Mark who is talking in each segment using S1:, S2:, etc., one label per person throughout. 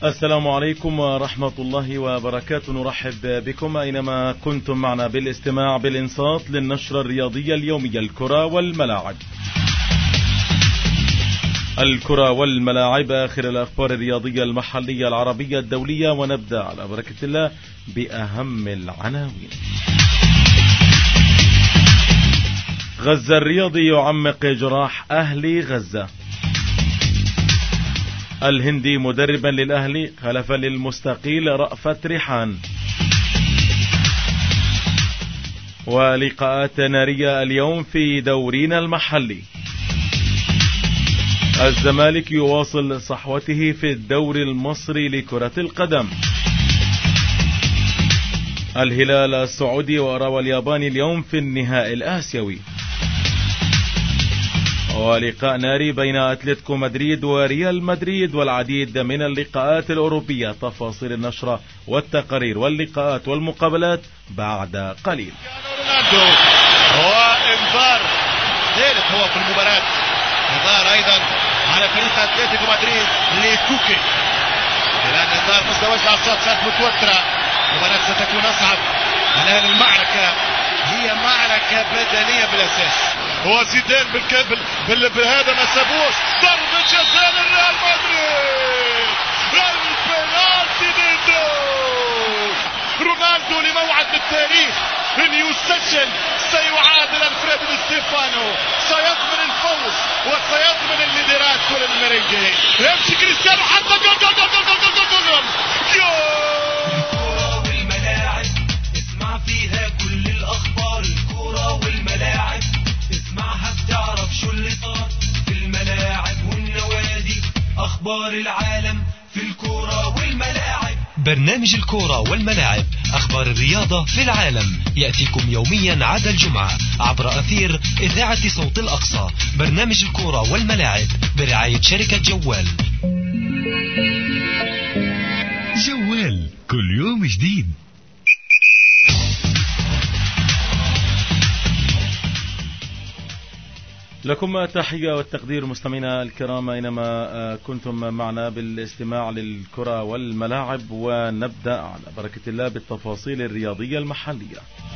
S1: السلام عليكم ورحمة الله وبركاته. نرحب بكم أينما كنتم معنا بالاستماع بالإنصات للنشرة الرياضية اليومية الكرة والملاعب. الكرة والملاعب، آخر الأخبار الرياضية المحلية العربية الدولية، ونبدأ على بركة الله بأهم العناوين. غزة الرياضي يعمق جراح أهلي غزة. الهندي مدربا للأهلي خلفا للمستقيل رأفت ريحان. ولقاءات نارية اليوم في دورينا المحلي. الزمالك يواصل صحوته في الدوري المصري لكرة القدم. الهلال السعودي وراوى الياباني اليوم في النهائي الآسيوي. ولقاء ناري بين أتلتيكو مدريد وريال مدريد، والعديد من اللقاءات الأوروبية. تفاصيل النشرة والتقارير واللقاءات والمقابلات بعد قليل.
S2: وانذار ثالث هو في المباراة، انذار أيضا على فريق أتلتيكو مدريد لكوكي، لأن انذار مستوى الأعصاب صارت متوترة. المباراة ستكون أصعب. الآن المعركة هي معركة بدنية بالأساس. وزيدان بهذا ما سابوش ضربة جزاء للريال مدريد، البنالتي ديدو رونالدو لموعد للتاريخ ان يسجل. سيعادل الفريد دي ستيفانو، سيضمن الفوز وسيضمن الليدرات كل المريجي. يمشي كريستيانو حتى جول جول جول جول جول جول جول جول
S3: الكرة والملاعب، اسمع فيها كل الأخبار. الكرة والملاعب اسمعها بتعرف شو اللي صار في الملاعب والنوادي. أخبار العالم في الكرة والملاعب. برنامج الكرة والملاعب، أخبار الرياضة في العالم، يأتيكم يوميا عدا الجمعة عبر أثير إذاعة صوت الأقصى. برنامج الكرة والملاعب برعاية شركة جوال.
S4: جوال كل يوم جديد.
S1: لكم تحية والتقدير مستمعينا الكرام أينما كنتم معنا بالاستماع للكرة والملاعب، ونبدأ على بركة الله بالتفاصيل الرياضية المحلية.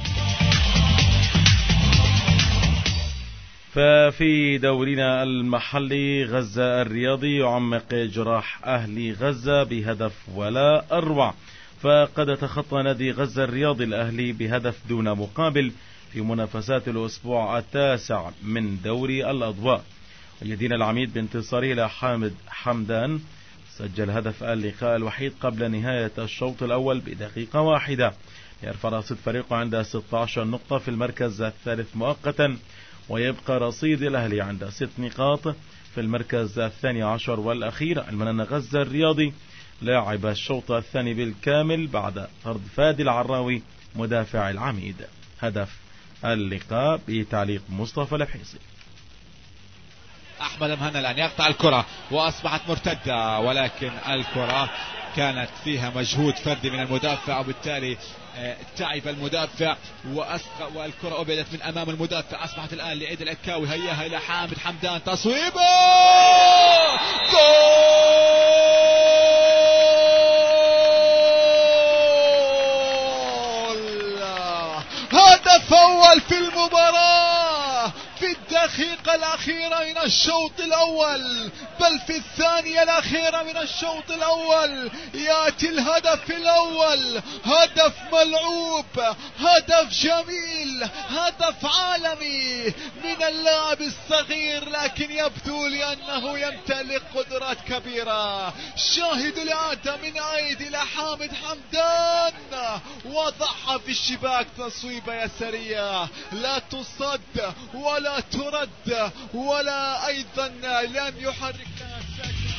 S1: ففي دورنا المحلي، غزة الرياضي يعمق جراح أهلي غزة بهدف ولا أروع. فقد تخطى نادي غزة الرياضي الأهلي بهدف دون مقابل في منافسات الأسبوع التاسع من دوري الأضواء، ويدين العميد بانتصاره إلى حامد حمدان. سجل هدف اللقاء الوحيد قبل نهاية الشوط الأول بدقيقة واحدة، يرفع رصيد فريقه عند 16 نقطة في المركز الثالث مؤقتا، ويبقى رصيد الأهلي عند 6 نقاط في المركز الثاني عشر والأخير. علما أن غزة الرياضي لاعب الشوط الثاني بالكامل بعد طرد فادي العراوي مدافع العميد. هدف اللقاء بتعليق مصطفى البحيصي.
S2: أحمد مهنا الآن يقطع الكرة وأصبحت مرتدة، ولكن الكرة كانت فيها مجهود فردي من المدافع، وبالتالي تعب المدافع والكرة أبعدت من أمام المدافع. أصبحت الآن لعيد العكاوي، هياها إلى حامد حمدان، تصويبه جول! هدف أول في المباراة في الدقيقة الأخيرة من الشوط الأول، بل في الثانية الأخيرة من الشوط الأول يأتي الهدف الأول. هدف ملعوب، هدف جميل، هدف عالمي من اللاعب الصغير، لكن يبدو لأنه يمتلك قدرات كبيرة. شاهدوا العادة من عيد إلى حامد حمدان، وضعها في الشباك، تصويبة يسارية لا تصد ولا ترد ولا أيضا لم يحرك لها ساكن.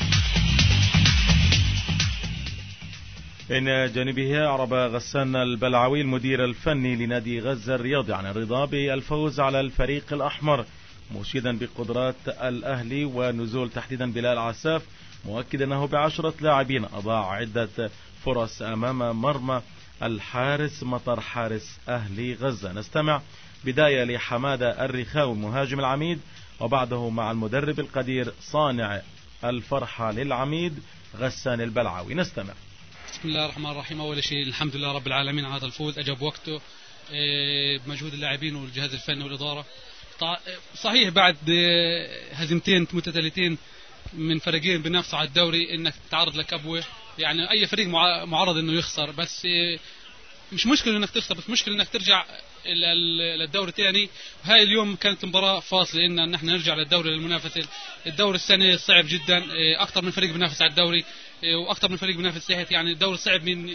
S1: إن جانبه أعرب غسان البلعوي المدير الفني لنادي غزة الرياضي عن الرضا بالفوز على الفريق الأحمر، مشيدا بقدرات الأهلي ونزول تحديدا بلال عساف، مؤكدا أنه ب10 لاعبين أضاع عدة فرص أمام مرمى الحارس مطر حارس أهلي غزة. نستمع بداية لحمادة الرخاوي مهاجم العميد، وبعده مع المدرب القدير صانع الفرحة للعميد غسان البلعاوي. نستمع.
S5: بسم الله الرحمن الرحيم. أول شيء الحمد لله رب العالمين على هذا الفوز، أجاب وقته بمجهود اللاعبين والجهاز الفني والإدارة. صحيح بعد هزيمتين متتاليتين من فريقين بنفسوا على الدوري انك تتعرض لكبوه، يعني اي فريق معرض انه يخسر، بس مش مشكلة انك تخسر، بس مشكلة انك ترجع للدوري تاني. هاي اليوم كانت مباراة فاصلة ان نحن نرجع للدوري للمنافسة. الدوري السنة صعب جدا، اكثر من فريق بينافس على الدوري واكثر من فريق بينافس تحت، يعني الدوري صعب. مين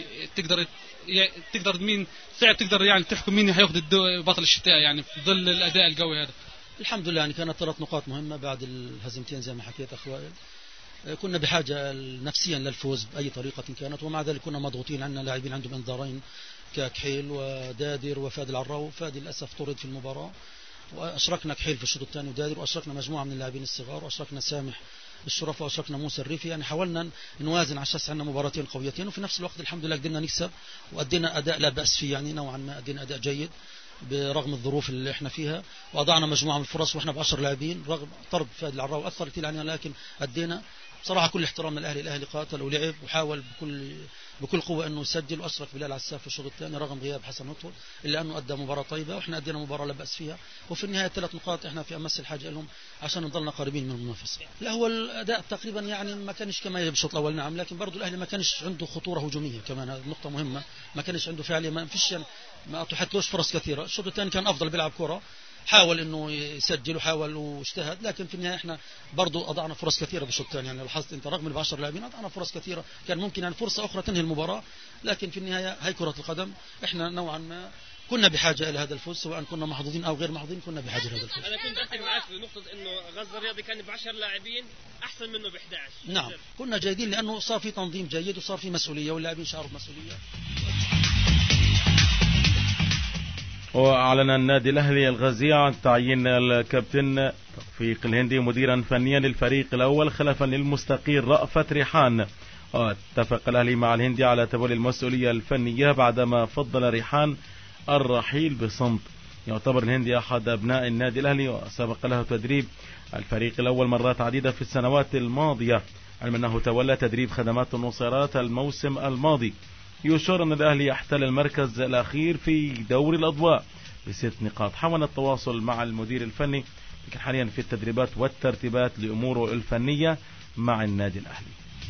S5: تقدر مين صعب تقدر يعني تحكم مين هياخذ بطل الشتاء يعني في ظل الاداء القوي هذا.
S6: الحمد لله يعني كانت 3 نقاط مهمة بعد الهزيمتين زي ما حكيت أخ وائل. كنا بحاجة نفسيا للفوز بأي طريقة كانت، ومع ذلك كنا مضغوطين، عندنا لاعبين عندهم انذارين ككحيل ودادر وفادي العراو. فادي للأسف طرد في المباراة، وأشركنا كحيل في الشوط الثاني ودادر، وأشركنا مجموعة من اللاعبين الصغار، وأشركنا سامح الشرفة، وأشركنا موسى الريفي. يعني حاولنا نوازن على أساس عندنا مباراتين قويتين، وفي نفس الوقت الحمد لله قدرنا نكسب وأدينا أداء لا بأس فيه، يعني نوعا ما أدينا أداء جيد برغم الظروف اللي احنا فيها، وأضعنا مجموعة من الفرص واحنا ب10 لاعبين رغم طرد فادي العراو أثر كثير علينا، لكن أدينا بصراحة كل احترام للأهلي. الأهلي قاتل ولعب وحاول بكل قوة أنه يسجل، وأشرك بلال عساف في الشوط الثاني رغم غياب حسن هطول، إلا أنه أدى مباراة طيبة، وإحنا أدينا مباراة لا بأس فيها. وفي النهاية 3 نقاط إحنا في أمس الحاجة لهم عشان نضلنا قريبين من المنافسة. لا هو الأداء تقريبا يعني ما كانش كما يجب الشوط الأول، نعم، لكن برضو الأهلي ما كانش عنده خطورة هجومية كمان، هذه نقطة مهمة. ما كانش عنده فعالية، ما فيش يعني ما أتوحتلوش فرص كثيرة. الشوط الثاني كان أفضل بيلعب كرة، حاول انه يسجل وحاول واجتهد، لكن في النهايه احنا برضو اضعنا فرص كثيره بالشوط الثاني. يعني لاحظت انت رغم ال10 لاعبين اضعنا فرص كثيره، كان ممكن يعني فرصه اخرى تنهي المباراه، لكن في النهايه هي كره القدم. احنا نوعا ما كنا بحاجه الى هذا الفوز، سواء كنا محظوظين او غير محظوظين كنا بحاجه لهذا الفوز.
S7: انا كنت اتفق معك في نقطه انه غزه الرياضي كان ب10 لاعبين احسن منه ب11.
S6: نعم كنا جيدين لانه صار في تنظيم جيد وصار في مسؤوليه واللاعبين شعروا بمسؤوليه.
S1: وأعلن النادي الأهلي الغزي عن تعيين الكابتن توفيق الهندي مديرا فنيا للفريق الأول خلفا للمستقيل رأفت ريحان. واتفق الأهلي مع الهندي على تولي المسؤولية الفنية بعدما فضل ريحان الرحيل بصمت. يعتبر الهندي أحد أبناء النادي الأهلي وسبق له تدريب الفريق الأول مرات عديدة في السنوات الماضية، علما أنه تولى تدريب خدمات النصيرات الموسم الماضي. يشار أن الأهلي يحتل المركز الأخير في دوري الأضواء ب6 نقاط. حاول التواصل مع المدير الفني، لكن حاليا في التدريبات والترتيبات لأموره الفنية مع النادي الأهلي.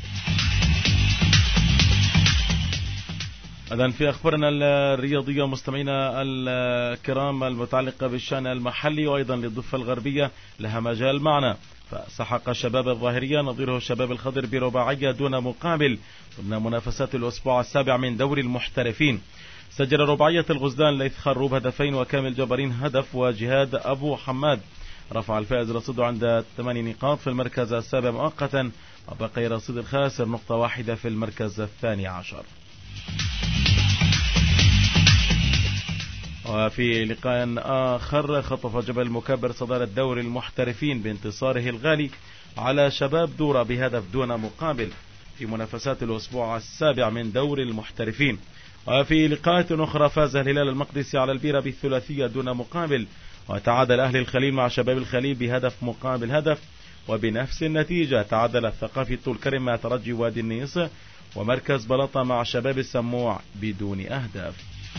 S1: إذن في أخبارنا الرياضية مستمعينا الكرام المتعلقة بالشأن المحلي وأيضا للضفة الغربية لها مجال معنا. فسحق شباب الظاهرية نظيره شباب الخضر برباعية دون مقابل ضمن منافسات الأسبوع السابع من دوري المحترفين. سجل رباعية الغزلان ليث خروب هدفين وكامل جبارين هدف وجهاد أبو حماد. رفع الفائز رصيده عند 8 نقاط في المركز السابع مؤقتا، وبقي رصيد الخاسر نقطة واحدة في المركز 12. وفي لقاء آخر خطف جبل المكبر صدارة دوري المحترفين بانتصاره الغالي على شباب دورة بهدف دون مقابل في منافسات الأسبوع السابع من دوري المحترفين. وفي لقاءات أخرى فاز الهلال المقدسي على البيرة بالثلاثية دون مقابل، وتعادل أهل الخليل مع شباب الخليل بهدف مقابل هدف، وبنفس النتيجة تعادل الثقافي طول كرم مع ترجي وادي النيس، ومركز بلطة مع شباب السموع بدون أهداف.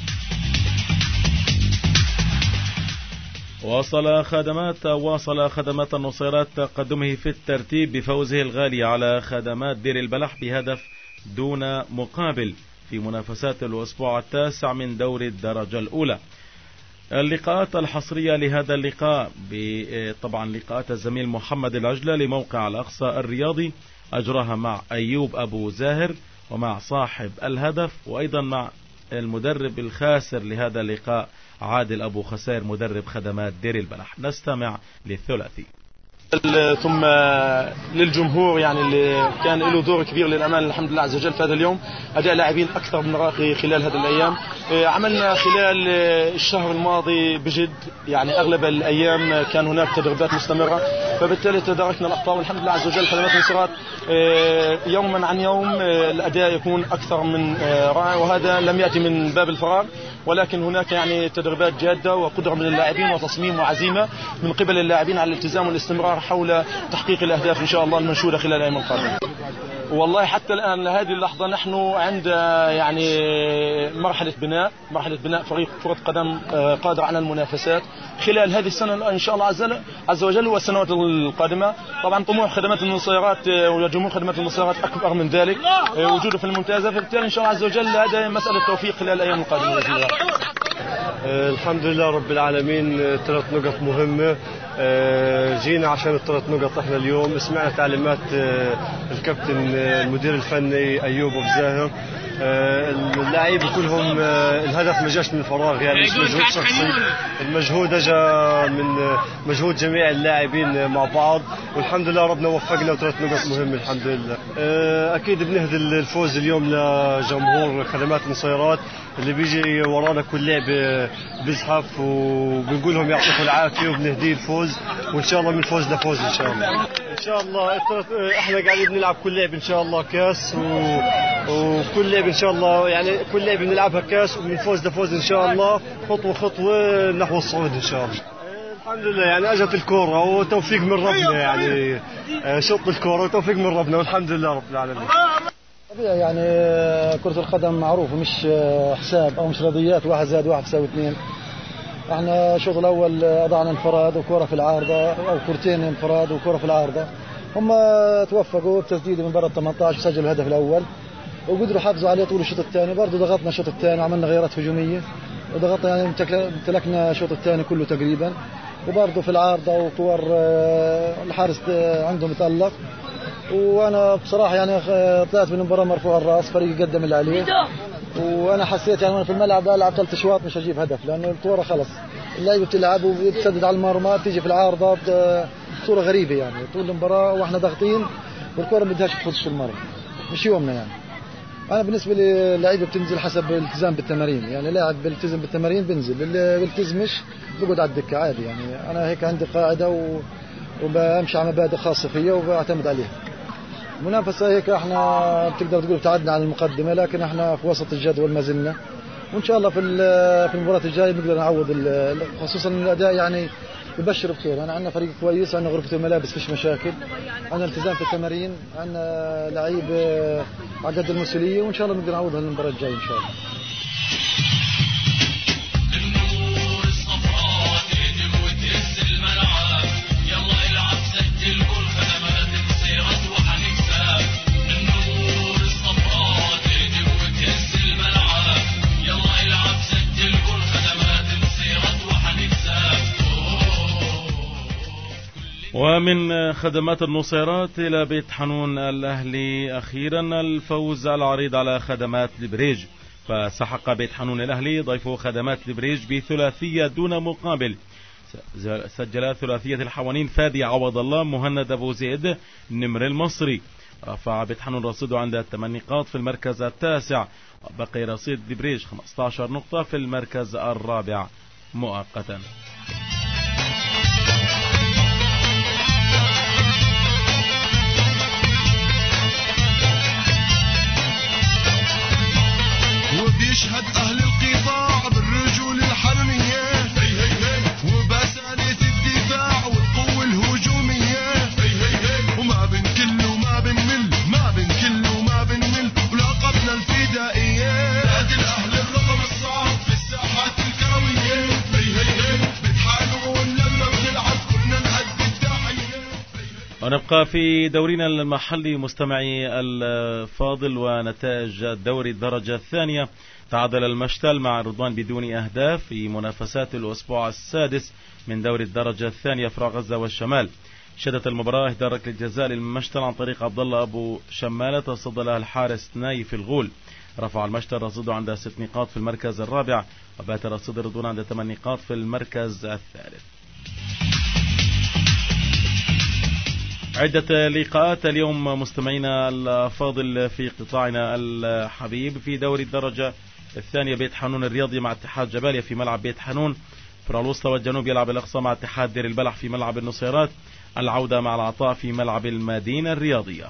S1: واصل خدمات النصيرات تقدمه في الترتيب بفوزه الغالي على خدمات دير البلح بهدف دون مقابل في منافسات الأسبوع التاسع من دوري الدرجة الأولى. اللقاءات الحصرية لهذا اللقاء طبعا لقاءات الزميل محمد العجلة لموقع الأقصى الرياضي أجراها مع أيوب أبو زاهر ومع صاحب الهدف، وأيضا مع المدرب الخاسر لهذا اللقاء عادل أبو خسائر مدرب خدمات دير البلح. نستمع للثلاثي.
S8: ثم للجمهور يعني اللي كان له دور كبير للأمان الحمد لله عز وجل في هذا اليوم. أداء لاعبين أكثر من راقي خلال هذه الأيام. عملنا خلال الشهر الماضي بجد، يعني أغلب الأيام كان هناك تدريبات مستمرة، فبالتالي تداركنا الأخطاء والحمد لله عز وجل. خدمات النصيرات يوما عن يوم الأداء يكون أكثر من رائع، وهذا لم يأتي من باب الفراغ، ولكن هناك يعني تدريبات جادة وقدرة من اللاعبين وتصميم وعزيمة من قبل اللاعبين على الالتزام والاستمرار حول تحقيق الأهداف إن شاء الله المنشودة خلال الأيام القادمة. والله حتى الآن لهذه اللحظة نحن عند يعني مرحلة بناء فريق كرة قدم قادر على المنافسات خلال هذه السنة إن شاء الله عز وجل والسنوات القادمة. طبعا طموح خدمات النصيرات وجمهور خدمات النصيرات أكبر من ذلك وجوده في الممتازة، فبالتالي إن شاء الله عز وجل هذا مسألة توفيق خلال الأيام القادمة بإذن الله.
S9: الحمد لله رب العالمين. 3 نقط مهمة، جينا عشان ال3 نقط. احنا اليوم سمعنا تعليمات الكابتن المدير الفني أيوب أبو زاهر. اللاعبين كلهم الهدف ما جاش من فراغ، يعني مش مجهود شخصي، المجهود اجى من مجهود جميع اللاعبين مع بعض، والحمد لله ربنا وفقنا و3 نقط مهمة الحمد لله. اكيد بنهدي الفوز اليوم لجمهور خدمات النصيرات اللي بيجي ورانا كل لعبة بيزحف، وبنقول لهم يعطيكم العافية وبنهدي الفوز، وإن شاء الله من فوز لفوز إن شاء الله. إن شاء الله إحنا قاعدين بنلعب كل لعبة إن شاء الله كاس، وكل لعبة إن شاء الله يعني كل لعبة بنلعبها كاس ومن فوز لفوز إن شاء الله، خطوة نحو الصعود إن شاء الله. الحمد لله يعني أجت الكرة وتوفيق من ربنا، يعني شط الكرة وتوفيق من ربنا والحمد لله رب العالمين.
S6: يعني كرة القدم معروفة مش حساب أو مش رياضيات 1 زائد 1 يساوي 2. احنا الشوط الأول أضعنا انفراد وكرة في العارضة أو كرتين انفراد وكرة في العارضة، هم توفقوا بتسديد من برا 18 وسجلوا الهدف الأول وقدروا يحافظوا عليه طول الشوط الثاني. برضه ضغطنا الشوط الثاني وعملنا غيرات هجومية وضغطنا، يعني امتلكنا الشوط الثاني كله تقريبا، وبرضه في العارضة وكور الحارس عندهم يتألق. وانا بصراحه يعني طلعت من المباراه مرفوع الراس، فريق قدم اللي عليه، وانا حسيت يعني وانا في الملعب العب 3 اشواط مش هجيب هدف، لانه الكوره خلص اللعيبه بتلعب وبتسدد على المرمى، بتيجي في العارضه بصوره غريبه يعني طول المباراه واحنا ضاغطين والكوره ما بدهاش تخش في المرمى، مش يومنا يعني. انا بالنسبه لي اللعيبه بتنزل حسب الالتزام بالتمارين، يعني لاعب بيلتزم بالتمارين بنزل، اللي بيلتزمش بيقعد على الدكه عادي. يعني انا هيك عندي قاعده وبمشي على مبادئ خاصه فيا وبعتمد عليها. منافسة هيك احنا بتقدر تقول ابتعدنا عن المقدمة، لكن احنا في وسط الجدول ما زلنا، وان شاء الله في المباراة الجاية نقدر نعوض، خصوصا الاداء يعني ببشر بخير. يعني عندنا فريق كويس، عندنا غرفة الملابس فيش مشاكل، عندنا التزام في التمارين، عندنا لعيب على قد المسؤولية، وان شاء الله نقدر نعوضها المباراة الجاية ان شاء الله.
S1: ومن خدمات النصيرات إلى بيت حنون الأهلي أخيرا الفوز العريض على خدمات البريج، فسحق بيت حنون الأهلي ضيفه خدمات البريج بثلاثية دون مقابل. سجل ثلاثية الحوانين فادي عوض الله مهند أبو زيد نمر المصري. رفع بيت حنون رصيده عند 8 نقاط في المركز التاسع، وبقي رصيد البريج 15 نقطة في المركز الرابع مؤقتا.
S10: وبيشهد أهل القطاع بالرجول الحرمية، هي هي هي، وبسالة الدفاع والقوة الهجومية، هي هي هي، وما بنكل وما بنمل، ما بنكل وما بنمل، ولقبنا الفدائية، نادي الأهلي الرقم الصعب في الساحات الكروية، هي هي هي، بتحانون لما بنلعب كلنا نهدي الداعية.
S1: ونبقى في دورنا المحلي مستمعي الفاضل، ونتائج دوري الدرجة الثانية. تعادل المشتل مع رضوان بدون أهداف في منافسات الأسبوع السادس من دوري الدرجة الثانية فرع غزة والشمال. شدت المباراة إهدار ركلة جزاء للمشتل عن طريق عبد الله أبو شمالة تصدى لها الحارس نايف الغول. رفع المشتل رصيده عند 6 نقاط في المركز الرابع، وبات رصيد رضوان عند 8 نقاط في المركز الثالث. عدة لقاءات اليوم مستمعينا الفاضل في قطاعنا الحبيب. في دوري الدرجة الثانية بيت حنون الرياضي مع اتحاد جباليا في ملعب بيت حنون. فرع الوسطى والجنوب يلعب الأقصى مع اتحاد دير البلح في ملعب النصيرات. العودة مع العطاء في ملعب المدينة الرياضية.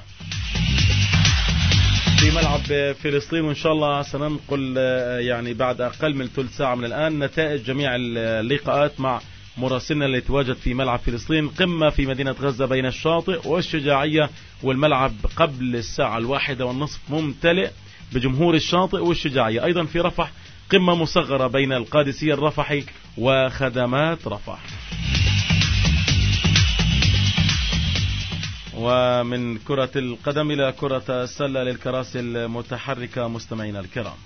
S1: في ملعب فلسطين، وإن شاء الله سننقل يعني بعد أقل من ثلث ساعة من الآن نتائج جميع اللقاءات مع مراسلنا اللي تواجد في ملعب فلسطين. قمة في مدينة غزة بين الشاطئ والشجاعية، والملعب قبل الساعة 1:30 ممتلئ بجمهور الشاطئ والشجاعية. أيضا في رفح قمة مصغرة بين القادسية الرفحي وخدمات رفح. ومن كرة القدم إلى كرة السلة للكراسي المتحركة مستمعينا الكرام.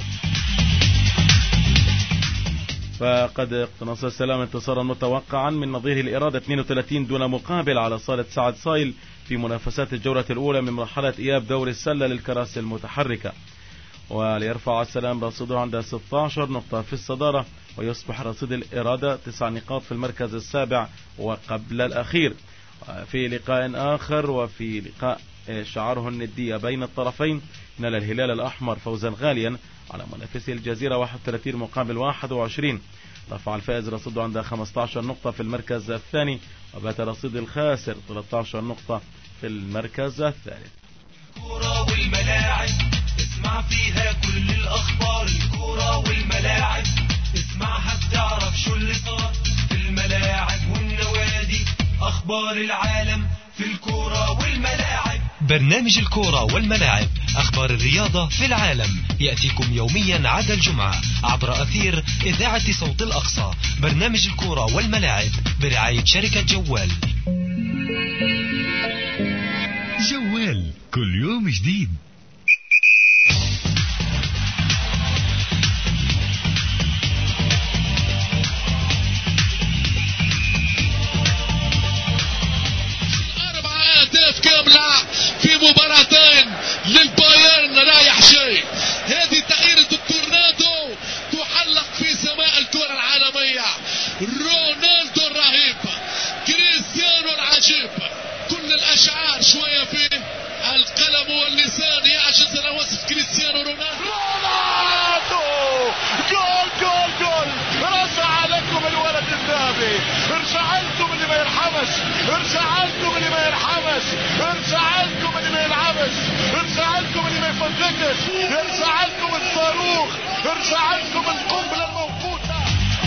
S1: فقد اقتنص السلام انتصارا متوقعا من نظيره الإرادة 32 دون مقابل على صالة سعد صايل في منافسات الجولة الأولى من مرحلة إياب دور السلة للكراسي المتحركة. وليرفع السلام رصيده عند 16 نقطة في الصدارة، ويصبح رصيد الإرادة 9 نقاط في المركز السابع وقبل الأخير. في لقاء آخر وفي لقاء شعاره الندية بين الطرفين، نال الهلال الأحمر فوزا غاليا على منافسه الجزيرة 31 مقابل 21. رفع الفائز رصيده عند 15 نقطة في المركز الثاني، وبات رصيد الخاسر 13 نقطة في المركز الثالث.
S3: الكورة والملاعب اسمع فيها كل الأخبار، الكورة والملاعب اسمعها بتعرف شو اللي صار في الملاعب والنوادي، أخبار العالم في الكورة والملاعب.
S11: برنامج الكورة والملاعب، أخبار الرياضة في العالم، يأتيكم يوميا عدا الجمعة عبر أثير إذاعة صوت الأقصى. برنامج الكورة والملاعب برعاية شركة جوال.
S4: جوال كل يوم جديد.
S10: كاملة في مباراتين للبايرن رايح جاي. هذه دائرة التورنادو تحلق في سماء الكرة العالمية. رونالدو الرهيب، كريستيانو العجيب، كل الأشعار شوية فيه، القلم واللسان يعجز عن وصف كريستيانو رونالدو. جول جول جول، رجع لكم الولد الذهبي، ارجع لكم اللي ما يرحمش، ارجع لكم اللي ما يرحمش، ارجع لكم اللي ما يلعبش، ارجع لكم اللي ما يفككش، ارجع لكم الصاروخ، ارجع لكم القنبلة الموقوتة.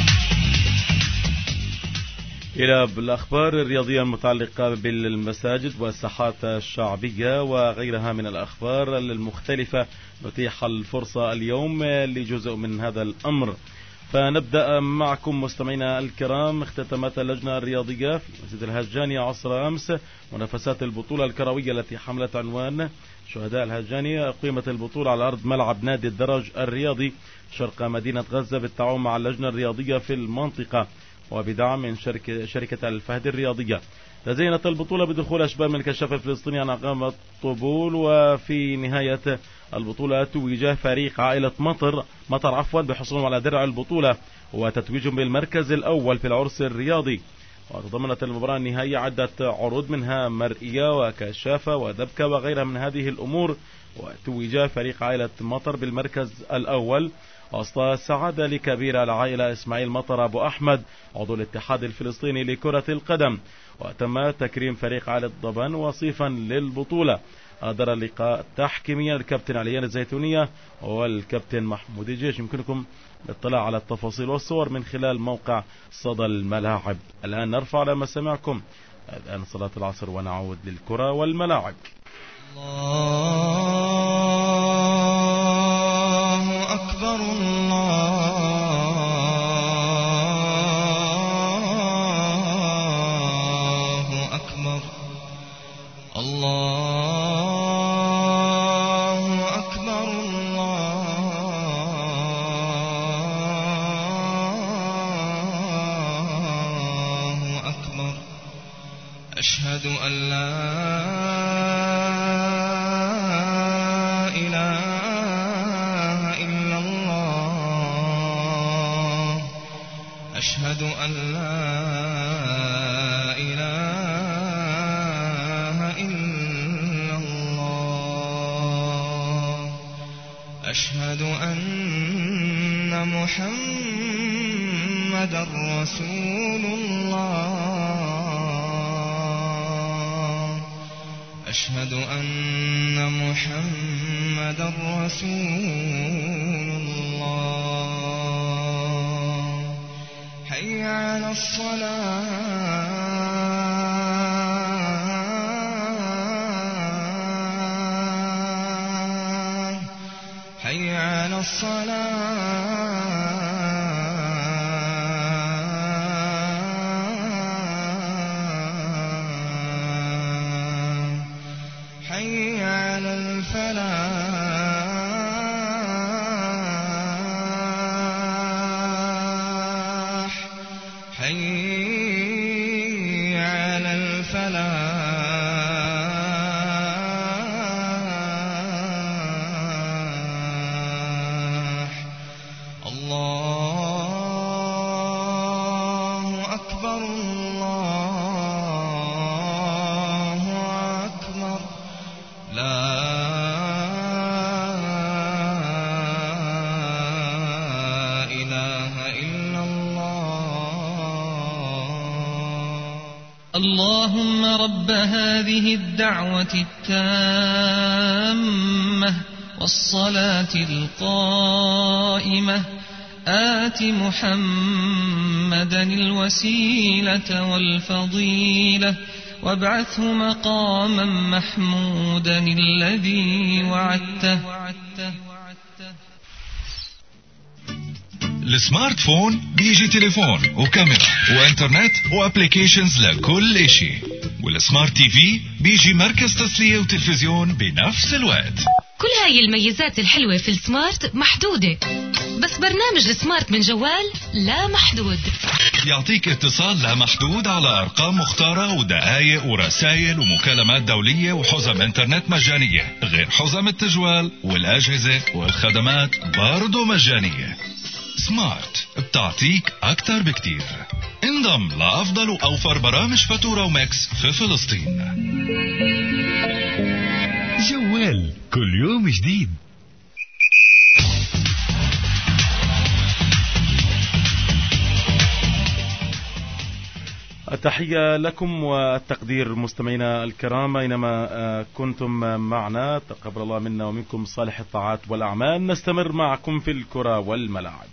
S1: إلى بالأخبار الرياضية المتعلقة بالمساجد والساحات الشعبية وغيرها من الأخبار المختلفة، نتيح الفرصة اليوم لجزء من هذا الأمر. فنبدأ معكم مستمعينا الكرام. اختتمت اللجنة الرياضية في مسجد الهجاني عصر أمس منافسات البطولة الكروية التي حملت عنوان شهداء الهجاني. أقيمت البطولة على أرض ملعب نادي الدرج الرياضي شرق مدينة غزة بالتعاون مع اللجنة الرياضية في المنطقة وبدعم من شركة الفهد الرياضية. تزينت البطولة بدخول أشبال من الكشاف الفلسطيني عن أقام الطبول. وفي نهاية البطولة توج فريق عائلة مطر بحصولهم على درع البطولة وتتويجهم بالمركز الأول في العرس الرياضي. وتضمنت المباراة النهائية عدة عروض منها مرئية وكشافة ودبكة وغيرها من هذه الأمور. وتوج فريق عائلة مطر بالمركز الأول، وسط السعادة لكبير العائلة إسماعيل مطر أبو أحمد عضو الاتحاد الفلسطيني لكرة القدم. وتم تكريم فريق عائلة ضبان وصيفا للبطولة. أدار اللقاء تحكيميا الكابتن عليان الزيتونية والكابتن محمود الجيش. يمكنكم الاطلاع على التفاصيل والصور من خلال موقع صدى الملاعب. الآن نرفع على مسامعكم الآن صلاة العصر ونعود للكرة والملاعب.
S3: الله أكبر الله أكبر الله أكبر الله أكبر. أشهد أن لا أشهد أن لا إله إلا الله. أشهد أن محمد رسول الله. أشهد أن محمد رسول الله. حي
S12: حي على الصلاة حي على الصلاة حي على الفلاح حي على الفلاح الله أكبر الله أكبر لا إله إلا الله.
S13: اللهم رب هذه الدعوة التامة والصلاة القائمة آت محمدا الوسيلة والفضيلة وابعثه مقاما محمودا الذي وعدته.
S4: السمارت فون بيجي تليفون وكاميرا وانترنت وابليكيشنز لكل اشي، والسمارت تي في بيجي مركز تسلية وتلفزيون بنفس الوقت.
S14: كل هاي الميزات الحلوة في السمارت محدودة، بس برنامج السمارت من جوال لا محدود.
S4: يعطيك اتصال لا محدود على أرقام مختارة ودقائق ورسائل ومكالمات دولية وحزم انترنت مجانية، غير حزم التجوال والأجهزة والخدمات برضو مجانية. سمارت بتعطيك أكتر بكتير. انضم لأفضل وأوفر برامج فاتورة وماكس في فلسطين. جوال كل يوم جديد.
S1: التحية لكم والتقدير مستمعينا الكرام أينما كنتم معنا، تقبل الله منا ومنكم صالح الطاعات والأعمال. نستمر معكم في الكرة والملاعب.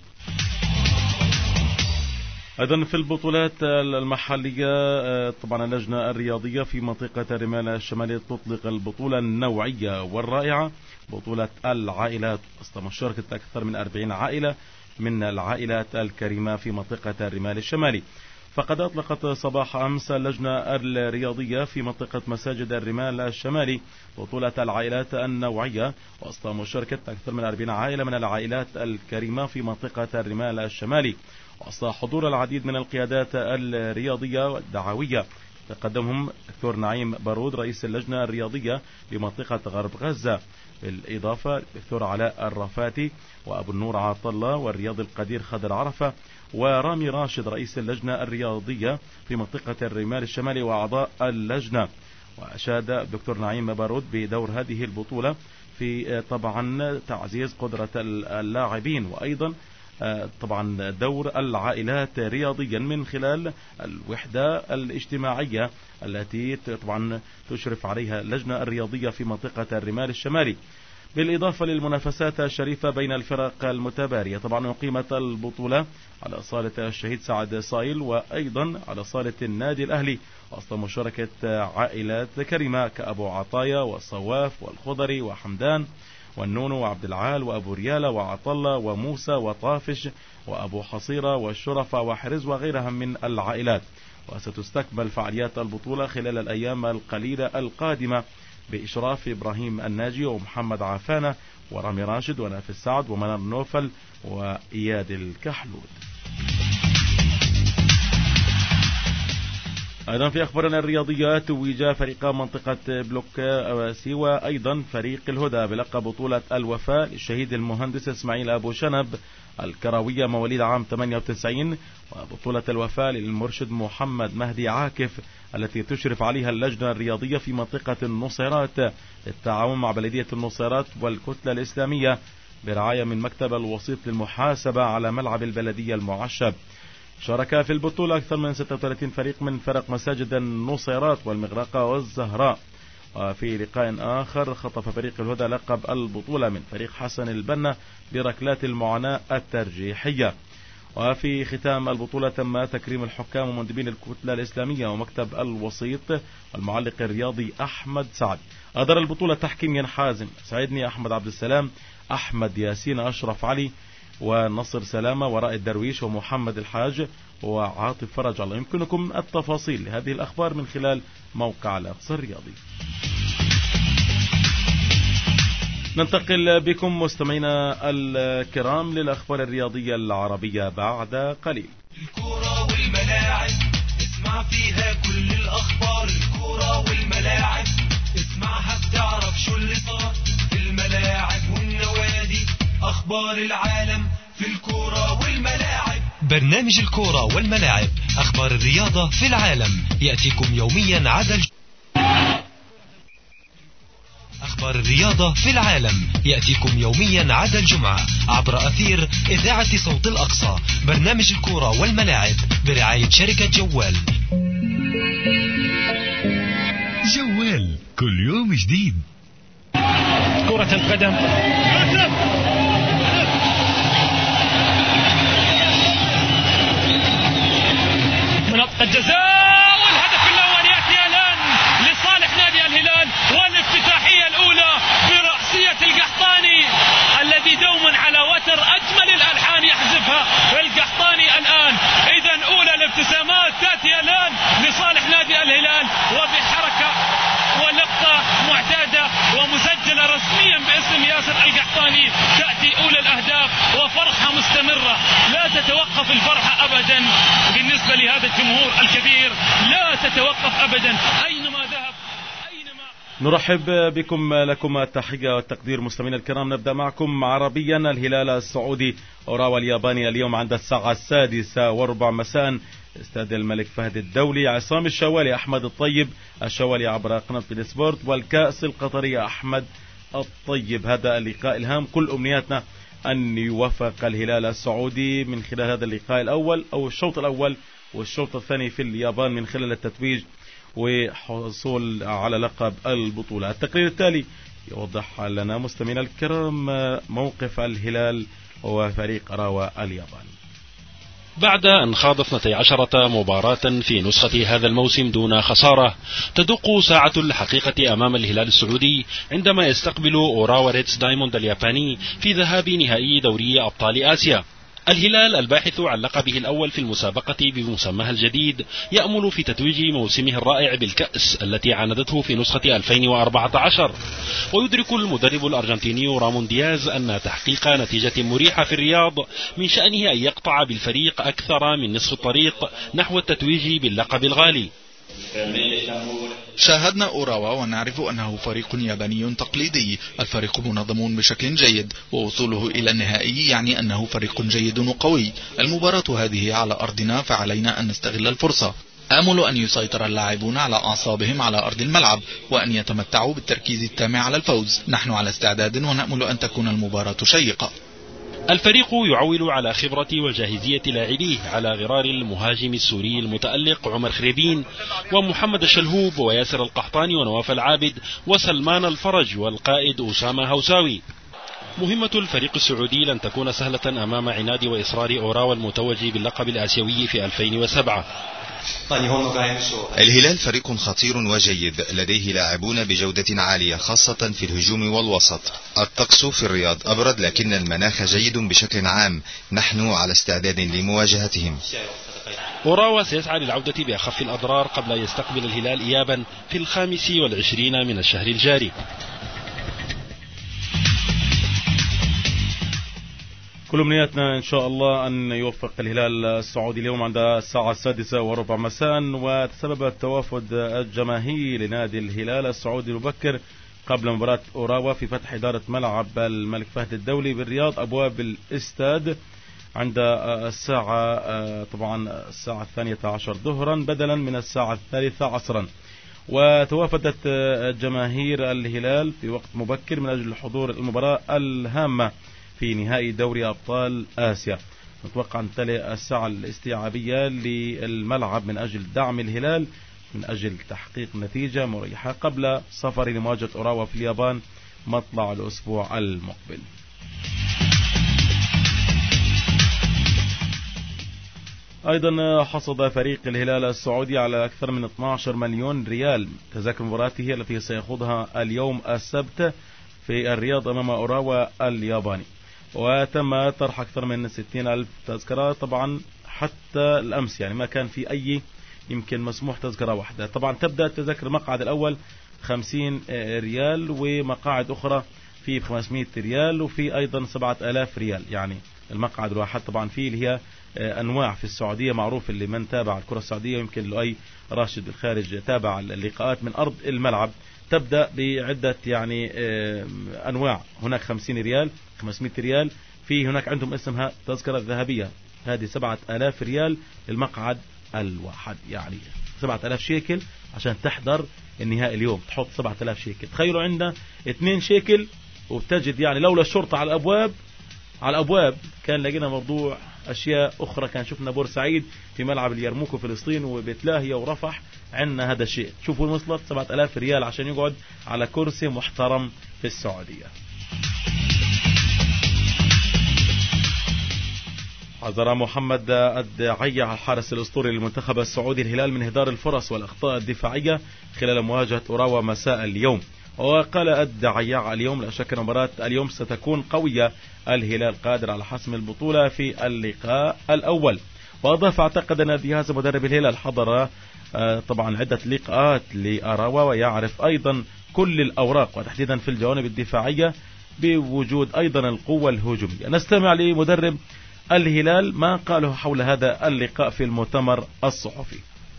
S1: أيضا في البطولات المحلية طبعا اللجنة الرياضية في منطقة الرمال الشمالية تطلق البطولة النوعية والرائعة، بطولة العائلات، استمر مشاركة أكثر من 40 عائلة من العائلات الكريمة في منطقة الرمال الشمالي. فقد أطلقت صباح أمس اللجنة الرياضية في منطقة مساجد الرمال الشمالي بطولة العائلات النوعية، وسط مشاركة أكثر من 40 عائلة من العائلات الكريمة في منطقة الرمال الشمالي، وسط حضور العديد من القيادات الرياضية والدعوية، تقدمهم دكتور نعيم بارود رئيس اللجنة الرياضية لمنطقة غرب غزة، بالإضافة دكتور علاء الرفاتي وأبو النور عطلة والرياضي القدير خضر عرفة ورامي راشد رئيس اللجنة الرياضية في منطقة الرمال الشمالي وأعضاء اللجنة. وأشاد دكتور نعيم بارود بدور هذه البطولة في طبعا تعزيز قدرة اللاعبين، وأيضا طبعا دور العائلات رياضيا من خلال الوحدة الاجتماعية التي طبعا تشرف عليها اللجنة الرياضية في منطقة الرمال الشمالي، بالإضافة للمنافسات الشريفة بين الفرق المتبارية. طبعا أقيمت البطولة على صالة الشهيد سعد صايل وأيضا على صالة النادي الأهلي، وسط مشاركة عائلات كريمة كأبو عطايا والصواف والخضري وحمدان والنونو وعبد العال وأبو ريالة وعطلة وموسى وطافش وأبو حصيرة والشرفة وحرز وغيرها من العائلات. وستستكمل فعاليات البطولة خلال الأيام القليلة القادمة بإشراف إبراهيم الناجي ومحمد عافانة ورامي راشد ونافس سعد ومنار نوفل وإياد الكحلود. أيضا في أخبارنا الرياضية توج فريق منطقة بلوك سيوة أيضا فريق الهدى بلقب بطولة الوفاء للشهيد المهندس إسماعيل أبو شنب الكروية مواليد عام 98، وبطولة الوفاء للمرشد محمد مهدي عاكف التي تشرف عليها اللجنة الرياضية في منطقة النصيرات بالتعاون مع بلدية النصيرات والكتلة الإسلامية برعاية من مكتب الوسيط للمحاسبة على ملعب البلدية المعشب. شارك في البطولة أكثر من 36 فريق من فرق مساجد النصيرات والمغرقة والزهراء. وفي لقاء آخر خطف فريق الهدى لقب البطولة من فريق حسن البنا بركلات المعاناة الترجيحية. وفي ختام البطولة تم تكريم الحكام ومندوبين الكتلة الإسلامية ومكتب الوسيط والمعلق الرياضي أحمد سعد. أدار البطولة تحكيميا حازم سعيدني، أحمد عبد السلام، أحمد ياسين، أشرف علي، ونصر سلامة، ورائد درويش، ومحمد الحاج، وعاطف فرج الله. يمكنكم التفاصيل لهذه الأخبار من خلال موقع الأقصى الرياضي. ننتقل بكم مستمعينا الكرام للأخبار الرياضية العربية بعد قليل.
S3: الكورة والملاعب اسمع فيها كل الأخبار، الكورة والملاعب اسمعها بتعرف شو اللي صار في الملاعب والنوادي، أخبار العالم في الكورة والملاعب.
S11: برنامج الكورة والملاعب، أخبار الرياضة في العالم، يأتيكم يوميا عدا أخبار الرياضة في العالم يأتيكم يوميا عدا الجمعة عبر أثير إذاعة صوت الأقصى. برنامج الكورة والملاعب برعاية شركة جوال.
S4: جوال كل يوم جديد.
S15: كرة القدم منطقة الجزاء، والهدف الأول يأتي الآن لصالح نادي الهلال، والافتتاحية الأولى برأسية القحطاني الذي دوما على وتر أجمل الألحان يحذفها القحطاني الآن. إذن أولى الابتسامات تأتي الآن لصالح نادي الهلال، وبحركة ولقطة معتادة ومسجلة رسميا باسم ياسر القحطاني تأتي أولى الأهداف، وفرحة مستمرة لا تتوقف الفرحة أبدا بالنسبة لهذا الجمهور الكبير، لا تتوقف أبدا أينما ذهب.
S1: نرحب بكم، لكم التحية والتقدير مستمعينا الكرام. نبدأ معكم عربيا. الهلال السعودي أوراوا الياباني اليوم عند الساعة 6:15 مساء استاد الملك فهد الدولي. عصام الشوالي، أحمد الطيب الشوالي عبر قناة السبورت، والكأس القطرية أحمد الطيب. هذا اللقاء الهام، كل أمنياتنا أن يوفق الهلال السعودي من خلال هذا اللقاء الأول أو الشوط الأول والشوط الثاني في اليابان من خلال التتويج وحصول على لقب البطولة. التقرير التالي يوضح لنا مستمعينا الكرام موقف الهلال وفريق أوراوا الياباني.
S16: بعد أن خاض 12 مباراة في نسخة هذا الموسم دون خسارة، تدق ساعة الحقيقة أمام الهلال السعودي عندما يستقبل أوراوا ريدز دايموند الياباني في ذهاب نهائي دوري أبطال آسيا. الهلال الباحث عن لقبه الأول في المسابقة بمسماها الجديد يأمل في تتويج موسمه الرائع بالكأس التي عاندته في نسخة 2014، ويدرك المدرب الأرجنتيني رامون دياز أن تحقيق نتيجة مريحة في الرياض من شأنه أن يقطع بالفريق أكثر من نصف الطريق نحو التتويج باللقب الغالي.
S17: شاهدنا أوراوا ونعرف أنه فريق ياباني تقليدي. الفريق منظم بشكل جيد، ووصوله إلى النهائي يعني أنه فريق جيد وقوي. المباراة هذه على أرضنا، فعلينا أن نستغل الفرصة. آمل أن يسيطر اللاعبون على أعصابهم على أرض الملعب وأن يتمتعوا بالتركيز التام على الفوز. نحن على استعداد ونأمل أن تكون المباراة شيقة.
S16: الفريق يعول على خبرة وجاهزية لاعبيه على غرار المهاجم السوري المتألق عمر خريبين ومحمد الشلهوب وياسر القحطاني ونواف العابد وسلمان الفرج والقائد أسامة هوساوي. مهمة الفريق السعودي لن تكون سهلة أمام عناد وإصرار أوراوا المتوج باللقب الآسيوي في 2007.
S18: الهلال فريق خطير وجيد، لديه لاعبون بجودة عالية خاصة في الهجوم والوسط. الطقس في الرياض أبرد لكن المناخ جيد بشكل عام. نحن على استعداد لمواجهتهم.
S16: أوراوا سيسعى للعودة بأخف الأضرار قبل يستقبل الهلال إيابا في 25 من الشهر الجاري.
S1: كل أمنياتنا إن شاء الله أن يوفق الهلال السعودي اليوم عند الساعة 6:15 مساء. وتسبب توافد الجماهير لنادي الهلال السعودي المبكر قبل مباراة أوراوا في فتح إدارة ملعب الملك فهد الدولي بالرياض أبواب الاستاد عند الساعة طبعا الساعة 12 ظهرا بدلا من الساعة 3 عصرا. وتوافدت جماهير الهلال في وقت مبكر من أجل حضور المباراة الهامة في نهائي دوري أبطال آسيا. نتوقع أن تلي الساعة الاستيعابية للملعب من أجل دعم الهلال من أجل تحقيق نتيجة مريحة قبل سفر لمواجهة أوراوا في اليابان مطلع الأسبوع المقبل. أيضا حصد فريق الهلال السعودي على أكثر من 12 مليون ريال تذاكر مباراته التي سيخوضها اليوم السبت في الرياض أمام أوراوا الياباني، وتم طرح أكثر من 60 ألف تذكرة طبعا حتى الأمس، يعني ما كان في أي يمكن مسموح تذكرة واحدة. طبعا تبدأ التذاكر المقعد الأول 50 ريال ومقاعد أخرى في 500 ريال وفي أيضا 7000 ريال. يعني المقعد الواحد طبعا فيه اللي هي أنواع في السعودية معروف اللي من تابع الكرة السعودية يمكن لؤي راشد الخارج تابع اللقاءات من أرض الملعب. تبدأ بعدة يعني أنواع، هناك 50 ريال 500 ريال، في هناك عندهم اسمها تذكرة ذهبية هذه 7000 ريال المقعد الواحد، يعني 7000 شيكل عشان تحضر النهائي اليوم، تحط 7000 شيكل. تخيلوا عندنا 2 شيكل وبتجد يعني لولا الشرطة على الأبواب كان لقينا موضوع أشياء أخرى. كان شفنا بورسعيد في ملعب اليرموك وفلسطين وبتلاهية ورفح عندنا هذا الشيء. شوفوا وصلت 7000 ريال عشان يقعد على كرسي محترم في السعودية. حذر محمد الدعيع الحارس الأسطوري للمنتخب السعودي الهلال من إهدار الفرص والأخطاء الدفاعية خلال مواجهة أوراوا مساء اليوم. وقال الدعيع اليوم لا شك مباراة اليوم ستكون قوية، الهلال قادر على حسم البطولة في اللقاء الأول. وأضاف اعتقد أن جهاز مدرب الهلال حضر طبعا عدة لقاءات لأوراوا ويعرف أيضا كل الأوراق وتحديدا في الجوانب الدفاعية بوجود أيضا القوة الهجومية. نستمع لمدرب الهلال ما قاله حول هذا اللقاء في المؤتمر الصحفي.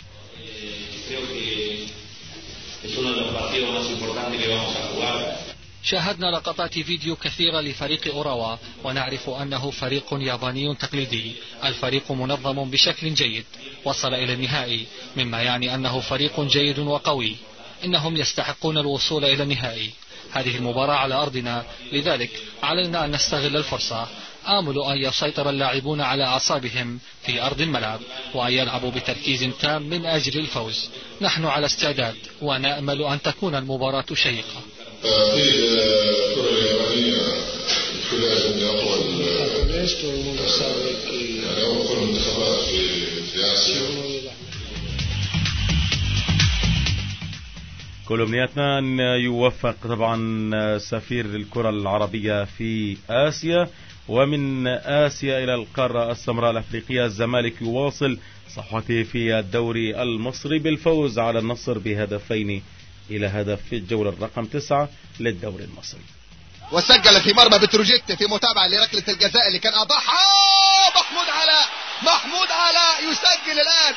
S19: شاهدنا لقطات فيديو كثيرة لفريق أوراوا ونعرف أنه فريق ياباني تقليدي. الفريق منظم بشكل جيد، وصل إلى النهائي مما يعني أنه فريق جيد وقوي. إنهم يستحقون الوصول إلى النهائي. هذه المباراة على أرضنا، لذلك علينا أن نستغل الفرصة. آمل أن يسيطر اللاعبون على أعصابهم في أرض الملعب وأن يلعبوا بتركيز تام من أجل الفوز. نحن على استعداد ونأمل أن تكون المباراة شيقة.
S1: كل أمنياتنا أن يوفق طبعا سفير الكرة العربية في آسيا، ومن آسيا إلى القارة السمراء الأفريقية الزمالك يواصل صحوته في الدوري المصري بالفوز على النصر بهدفين إلى هدف في الجولة الرقم 9 للدوري المصري.
S20: وسجل في مرمى بتروجيت في متابعة لركلة الجزاء اللي كان أضاعها محمود علاء يسجل الآن.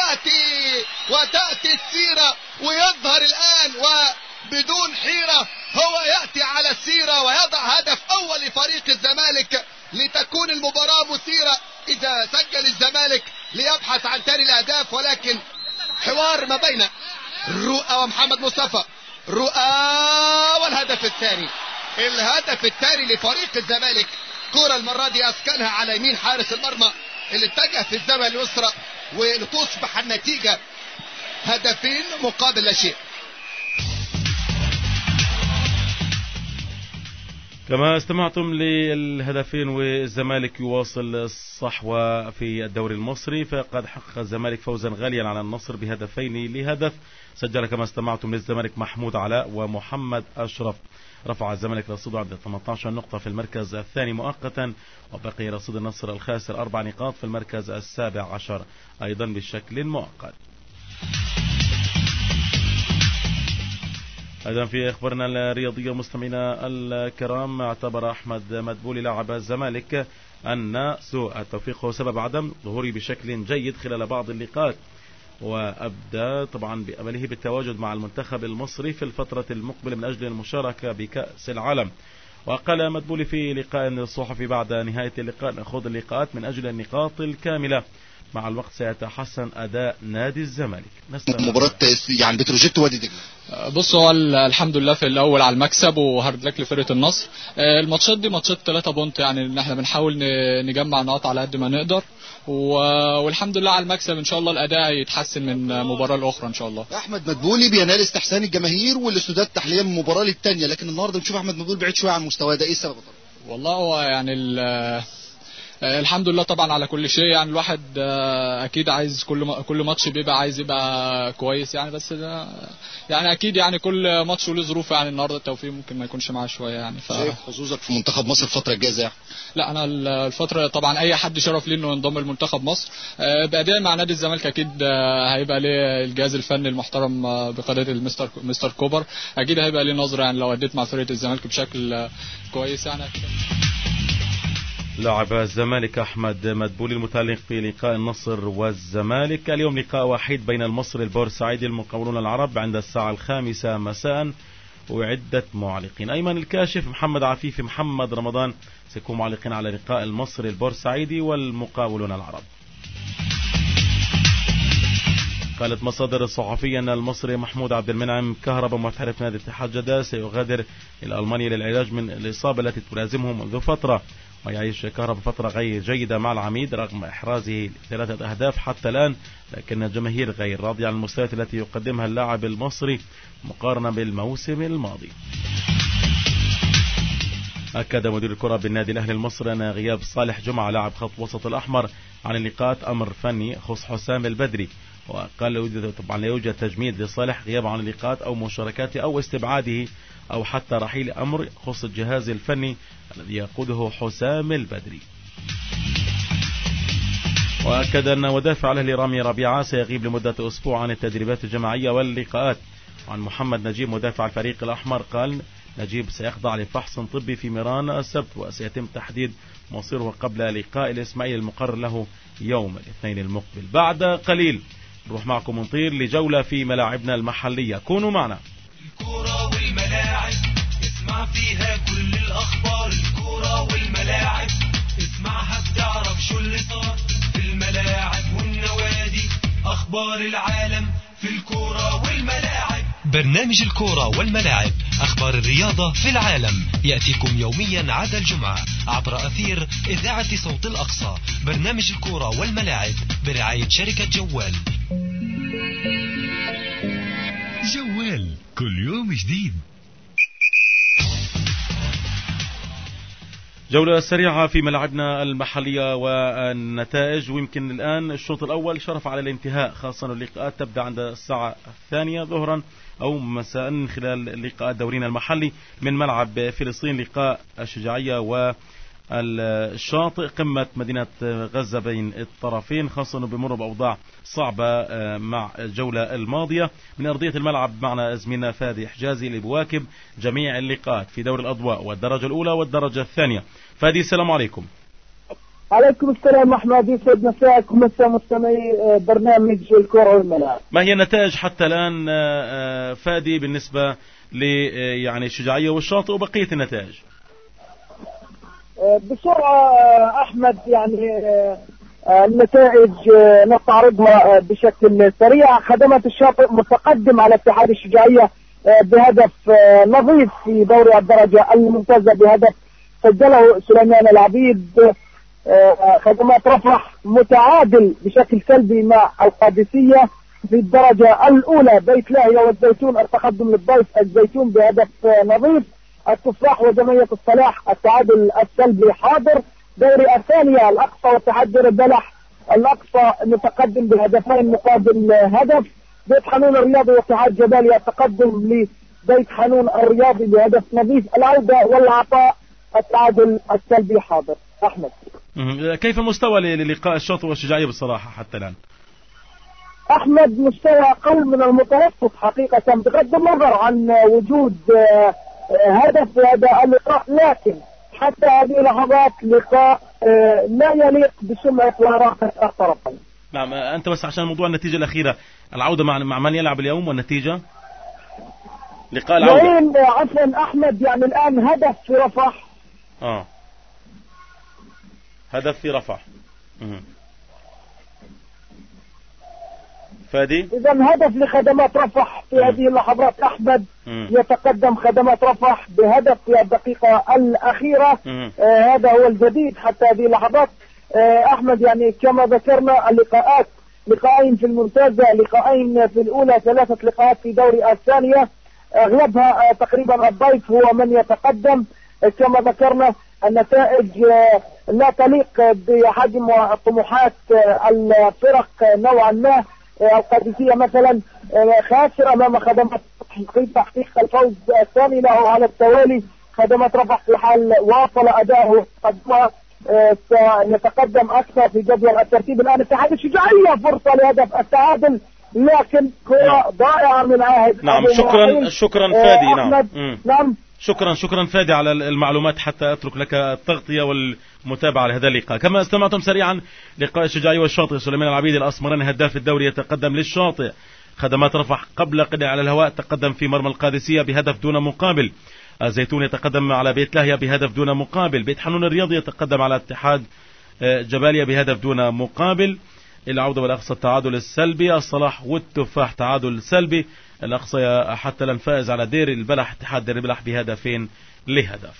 S20: وتأتي السيرة ويظهر الآن وبدون حيرة هو يأتي على السيرة ويضع هدف أول لفريق الزمالك لتكون المباراة مثيرة. إذا سجل الزمالك ليبحث عن تاني الأهداف، ولكن حوار ما بين الرؤى ومحمد مصطفى. والهدف الثاني لفريق الزمالك. كرة المرة دي أسكنها على يمين حارس المرمى اللي اتجه في الزاوية اليسرى، ولتصبح النتيجة 2 مقابل لا شيء.
S1: كما استمعتم للهدفين والزمالك يواصل الصحوة في الدوري المصري، فقد حقق الزمالك فوزا غاليا على النصر ب2-0. سجل كما استمعتم للزمالك محمود علاء ومحمد أشرف. رفع الزمالك رصيده عند 18 نقطة في المركز الثاني مؤقتا، وبقي رصيد النصر الخاسر 4 نقاط في المركز 17 أيضا بشكل مؤقت. أيضا في أخبارنا الرياضية مستمعينا الكرام، اعتبر أحمد مدبولي لاعب الزمالك أن سوء التوفيق هو سبب عدم ظهوره بشكل جيد خلال بعض اللقاءات، وأبدى طبعا بأمله بالتواجد مع المنتخب المصري في الفترة المقبلة من أجل المشاركة بكأس العالم. وقال مدبولي في لقاء صحفي بعد نهاية اللقاء: نخوض اللقاءات من أجل النقاط الكاملة، مع الوقت سيتحسن أداء نادي الزمالك.
S20: مباراة يعني بتروجيت وادي دجلة.
S21: بص، هو الحمد لله في الأول على المكسب وهارد لك لفرقة النصر. الماتشات دي ماتشات 3 بونت، يعني ان احنا بنحاول نجمع نقاط على قد ما نقدر، والحمد لله على المكسب. ان شاء الله الأداء يتحسن من مباراة لأخرى ان شاء الله.
S20: أحمد مدبولي بينال استحسان الجماهير والاستودات تحليا من مباراة للتانية، لكن النهارده بنشوف أحمد مدبولي بعيد شوية عن مستواه، ده ايه السبب؟
S21: والله هو يعني الحمد لله طبعا على كل شيء. يعني الواحد اكيد عايز كل ماتش بيبقى عايز يبقى كويس يعني، بس ده يعني اكيد يعني كل ماتش له ظروف. يعني النهارده التوفيق ممكن ما يكونش معاه شويه يعني.
S20: شايف حظوظك في منتخب مصر الفتره الجايه؟
S21: لا انا الفتره طبعا اي حد شرف ليه انه ينضم لمنتخب مصر. باداء مع نادي الزمالك اكيد هيبقى ليه الجهاز الفني المحترم بقياده المستر كوبر، اكيد هيبقى ليه نظره يعني لو اديت مع فرقه الزمالك بشكل كويس يعني.
S1: لاعب الزمالك أحمد مدبولي المتألق في لقاء النصر والزمالك. اليوم لقاء وحيد بين المصري البورسعيدي المقاولون العرب عند الساعة 5 مساء وعدة معلقين. أيمن الكاشف، محمد عفيفي، محمد رمضان سيكون معلقين على لقاء المصري البورسعيدي والمقاولون العرب. قالت مصادر الصحفية أن المصري محمود عبد المنعم كهربا محترف نادي اتحاد جدة سيغادر إلى ألمانيا للعلاج من الإصابة التي تلازمه منذ فترة، ويعيش كهربا فترة غير جيدة مع العميد رغم إحرازه 3 أهداف حتى الآن، لكن الجماهير غير راضية عن المستويات التي يقدمها اللاعب المصري مقارنة بالموسم الماضي. أكد مدير الكرة بالنادي الأهلي المصري أن غياب صالح جمعة لاعب خط وسط الأحمر عن اللقاءات أمر فني يخص حسام البدري، وقال طبعا لا يوجد تجميد لصالح غياب عن اللقاءات أو مشاركاته أو استبعاده أو حتى رحيل أمر يخص الجهاز الفني الذي يقوده حسام البدري. وأكد أن مدافع الأهلي رامي ربيعة سيغيب لمدة أسبوع عن التدريبات الجماعية واللقاءات. عن محمد نجيب مدافع الفريق الأحمر قال نجيب سيخضع لفحص طبي في ميران السبت وسيتم تحديد مصيره قبل لقاء الإسماعيلي المقرر له يوم الاثنين المقبل. بعد قليل نروح معكم نطير لجولة في ملاعبنا المحلية، كونوا معنا.
S3: الكورة والملاعب اسمع فيها كل الأخبار، الكورة والملاعب اسمعها بتعرف شو اللي صار في الملاعب والنوادي، أخبار العالم في الكورة والملاعب.
S11: برنامج الكورة والملاعب، أخبار الرياضة في العالم، يأتيكم يوميا عدا الجمعة عبر أثير إذاعة صوت الأقصى. برنامج الكورة والملاعب برعاية شركة جوال.
S2: جوال كل يوم جديد.
S1: جولة سريعة في ملاعبنا المحلية والنتائج، ويمكن الآن الشوط الأول شرف على الانتهاء، خاصة اللقاءات تبدأ عند الساعة 2 ظهرا أو مساء خلال لقاء دورينا المحلي من ملعب فلسطين. لقاء الشجاعية والشاطئ قمة مدينة غزة بين الطرفين، خاصة بمر بأوضاع صعبة مع الجولة الماضية. من أرضية الملعب معنا زميلنا فادي حجازي اللي بواكب جميع اللقاءات في دوري الأضواء والدرجة الأولى والدرجة الثانية. فادي السلام عليكم.
S22: عليكم السلام أحمد، يسعد مساءكم مساء مستمعي برنامج الكرة والملاعب.
S1: ما هي النتائج حتى الآن فادي بالنسبة ل يعني الشجاعية والشاطئ وبقية النتائج؟
S22: بسرعة أحمد، يعني النتائج نستعرضها بشكل سريع. خدمات الشاطئ متقدم على اتحاد الشجاعية بهدف نظيف في دوري الدرجة الممتازة بهدف سجله سليمان العبيد. خدمات رفح متعادل بشكل سلبي مع القادسية في الدرجة الأولى. بيت لاهية والزيتون التقدم للضيف الزيتون بهدف نظيف. التفاح وجمعية الصلاح التعادل السلبي حاضر. دوري الثانية الأقصى واتحاد دير البلح، الأقصى متقدم بهدفين مقابل هدف. بيت حنون الرياضي واتحاد جباليا التقدم لبيت حنون الرياضي بهدف نظيف. العودة والعطاء التعادل السلبي حاضر. أحمد،
S1: كيف المستوى للقاء الشاطئ والشجاعية بالصراحة حتى الآن؟
S22: أحمد، مستوى أقل من المتوسط حقيقة بغض النظر عن وجود هدف في هذا اللقاء، لكن حتى هذه اللحظات لقاء لا يليق بسمعة وراقة الطرفين.
S1: نعم، أنت بس عشان موضوع النتيجة الأخيرة، العودة مع من يلعب اليوم والنتيجة لقاء العودة؟
S22: عفوا أحمد، يعني الآن هدف في رفح.
S1: هدف في رفح. فادي،
S22: إذا هدف لخدمات رفح في هذه اللحظات أحمد. يتقدم خدمات رفح بهدف في الدقيقة الأخيرة. هذا هو الجديد حتى هذه اللحظات أحمد. يعني كما ذكرنا اللقاءات لقاءين في الممتازة، لقاءين في الأولى، 3 لقاءات في دوري الثانية، أغلبها تقريبا الضيف هو من يتقدم. كما ذكرنا النتائج لا تليق بحجم وطموحات الفرق نوعا ما. القادسية مثلا خاسر امام خدمات تحقيق الفوز الثاني له على التوالي. خدمات رفح في حال واصل اداؤه قدمها سيتقدم اكثر في جدول الترتيب. الان اتحاد الشجاعية فرصة لهدف التعادل لكن كرة ضائعة من عاهد.
S1: نعم شكرا فادي. نعم شكرا فادي على المعلومات حتى اترك لك التغطية والمتابعة لهذا اللقاء. كما استمعتم سريعا لقاء الشجاعية والشاطئ، سليمان العبيدي الاسمراني هداف الدوري يتقدم للشاطئ. خدمات رفح قبل قليل على الهواء تقدم في مرمى القادسية بهدف دون مقابل. الزيتون يتقدم على بيت لاهيا بهدف دون مقابل. بيت حنون الرياضي يتقدم على اتحاد جباليا بهدف دون مقابل. العودة والأقصى التعادل السلبي. الصلاح والتفاح تعادل سلبي. الأقصى حتى لن فائز على دير البلح اتحاد دير البلح بهدفين لهدف.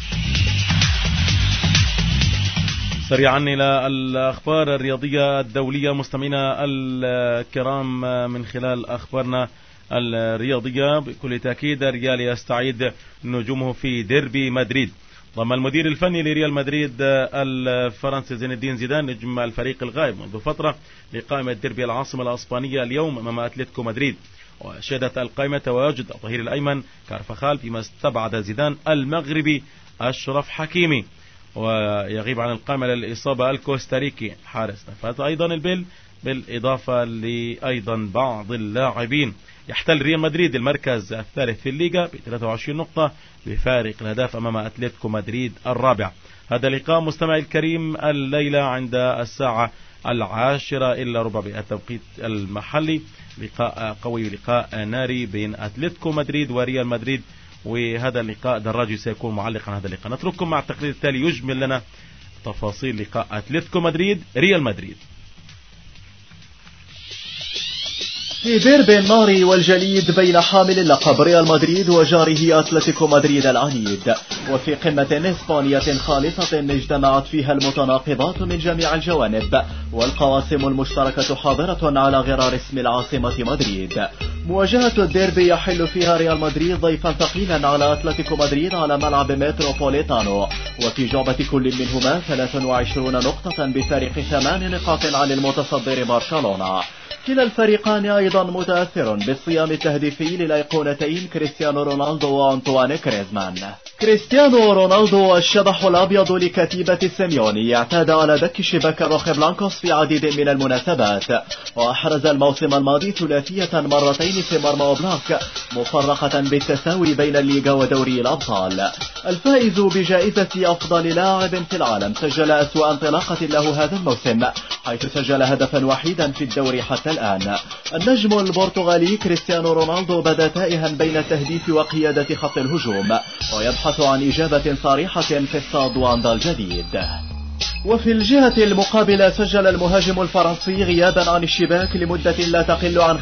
S1: سريعا إلى الأخبار الرياضية الدولية مستمعينا الكرام. من خلال أخبارنا الرياضية بكل تأكيد الريال يستعيد نجومه في ديربي مدريد. ضم المدير الفني لريال مدريد الفرنسي زين الدين زيدان نجم الفريق الغائب منذ فترة لقائمة ديربي العاصمة الأسبانية اليوم أمام أتلتيكو مدريد. وشهدت القائمة تواجد الظهير الأيمن كارفخال فيما استبعد زيدان المغربي أشرف حكيمي. ويغيب عن القائمة للإصابة الكوستاريكي حارس نفاذ أيضا البيل بالإضافة لأيضا بعض اللاعبين. يحتل ريال مدريد المركز الثالث في الليغا ب23 نقطة بفارق الهدف أمام أتلتيكو مدريد الرابع. هذا اللقاء مستمعي الكريم الليلة عند الساعة 10:15 بالتوقيت المحلي. لقاء قوي ولقاء ناري بين أتلتيكو مدريد وريال مدريد، وهذا اللقاء دراجي سيكون معلقا عن هذا اللقاء. نترككم مع التقرير التالي يجمل لنا تفاصيل لقاء أتلتيكو مدريد ريال مدريد.
S5: في ديربي النار والجليد بين حامل اللقب ريال مدريد وجاره أتلتيكو مدريد العنيد، وفي قمة إسبانية خالصة اجتمعت فيها المتناقضات من جميع الجوانب والقواسم المشتركة حاضرة على غرار اسم العاصمة مدريد. مواجهة الديربي يحل فيها ريال مدريد ضيفا ثقيلا على أتلتيكو مدريد على ملعب متروبوليتانو، وفي جعبة كل منهما 23 نقطة بفارق 8 نقاط عن المتصدر برشلونة. كلا الفريقان أيضا متأثر بالصيام التهديفي للأيقونتين كريستيانو رونالدو وأنطوان كريزمان. كريستيانو رونالدو الشبح الأبيض لكتيبة السيميوني اعتاد على دك شباك روخي بلانكوس في عديد من المناسبات، وأحرز الموسم الماضي ثلاثية مرتين في مرمى أوبلاك مفرقة بالتساوي بين الليغا ودوري الأبطال. الفائز بجائزة أفضل لاعب في العالم سجل أسوأ انطلاقة له هذا الموسم، حيث سجل هدفا وحيدا في الدوري حتى الآن. النجم البرتغالي كريستيانو رونالدو بدا تائها بين التهديف وقيادة خط الهجوم، ويبحث عن إجابة صريحة في استاد واندا الجديد. وفي الجهة المقابلة سجل المهاجم الفرنسي غيابا عن الشباك لمدة لا تقل عن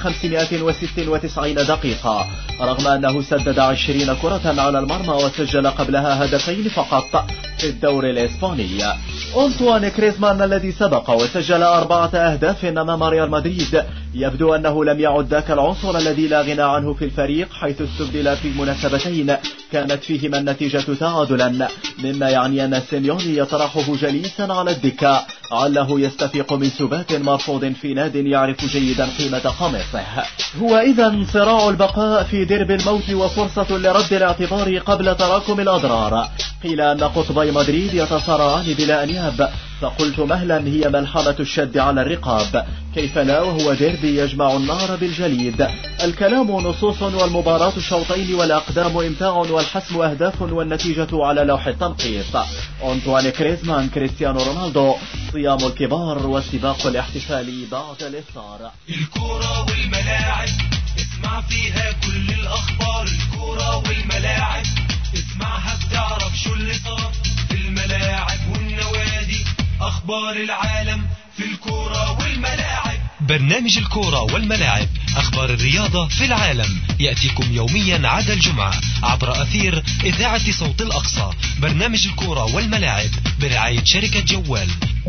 S5: 596 دقيقة، رغم أنه سدد 20 كرة على المرمى وسجل قبلها هدفين فقط في الدوري الإسباني. أنطوان كريزمان الذي سبق وسجل 4 أهداف أمام ريال مدريد يبدو أنه لم يعد ذاك العنصر الذي لا غنى عنه في الفريق، حيث استبدل في مناسبتين كانت فيهما النتيجة تعادلا، مما يعني أن سيميوني يطرحه جليسا على الدكة عله يستفيق من سبات مرفوض في ناد يعرف جيدا قيمة قميصه. هو إذن صراع البقاء في درب الموت وفرصة لرد الاعتبار قبل تراكم الأضرار. قيل أن قطبي مدريد يتصارعان بلا أنياب، فقلت مهلا هي ملحمة الشد على الرقاب، كيف لا وهو ديربي يجمع النار بالجليد. الكلام نصوص والمباراة شوطين والأقدام إمتاع والحسم أهداف والنتيجة على لوح التنقيط. أنطوان كريزمان كريستيانو رونالدو، صيام الكبار والسباق الاحتفالي بعد الإفطار.
S3: الكرة والملاعب اسمع فيها كل الأخبار، الكرة والملاعب اسمعها بتعرف شو اللي صار في الملاعب والنوادي، أخبار العالم في الكرة والملاعب.
S11: برنامج الكرة والملاعب، أخبار الرياضة في العالم، يأتيكم يوميا عدا الجمعة عبر أثير إذاعة صوت الأقصى. برنامج الكرة والملاعب برعاية شركة جوال.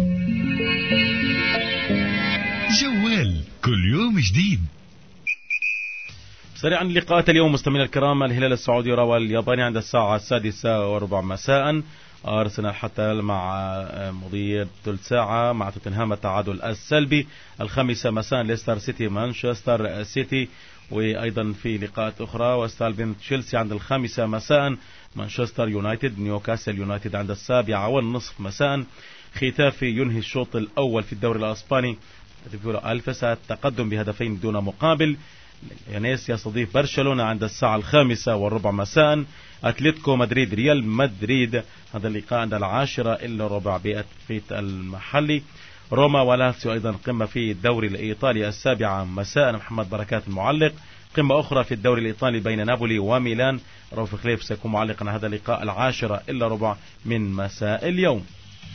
S2: جوال كل يوم جديد.
S1: سريعا لقاءات اليوم مستمعينا الكرام. الهلال السعودي روى الياباني عند الساعة 6:15 مساء، أرسنال حتى مع مضي ثلث ساعة مع توتنهام التعادل السلبي. 5 مساء ليستر سيتي مانشستر سيتي، وأيضا في لقاءات أخرى وستالبين تشيلسي عند 5 مساء، مانشستر يونايتد نيوكاسل يونايتد عند 7:30 مساء. ختافي ينهي الشوط الأول في الدوري الأسباني ألفا التقدم بهدفين دون مقابل. يانيس يستضيف برشلونة عند 5:15 مساء. أتلتيكو مدريد ريال مدريد هذا اللقاء عند 10:15 بتوقيت المحلي. روما ولاتسيو أيضا قمة في الدوري الإيطالي 7 مساء، محمد بركات المعلق. قمة أخرى في الدوري الإيطالي بين نابولي وميلان، روف خليف سيكون معلقا هذا اللقاء 10:15 من مساء اليوم.